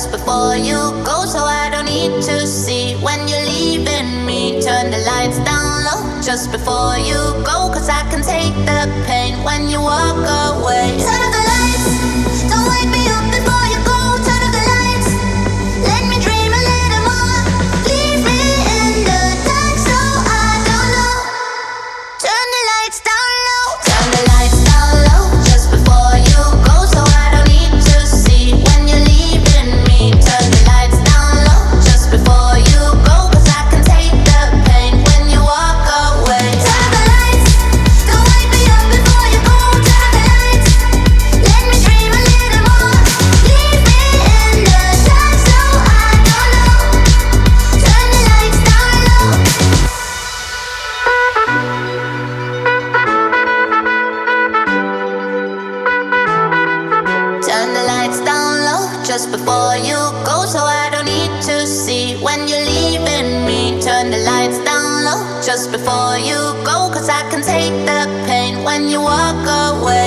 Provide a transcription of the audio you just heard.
just before you go, so I don't need to see when you're leaving me. Turn the lights down low just before you go, cause I can take the pain when you walk away. Turn off the lights, don't wake me up before you go. Turn off the lights, let me dream a little more. Leave me in the dark so I don't know. Turn the lights down low. Turn the lights down low just before you go, so I don't need to see when you're leaving me. Turn the lights down low just before you go, cause I can take the pain when you walk away. Turn off the lights, don't wake me up before you go. Turn off the lights, let me dream a little more. Leave me in the dark so I don't know. Turn the lights down low. Turn the lights down low just before you go, so I don't need to see when you're leaving me. Turn the lights down low just before you go, cause I can take the pain when you walk away.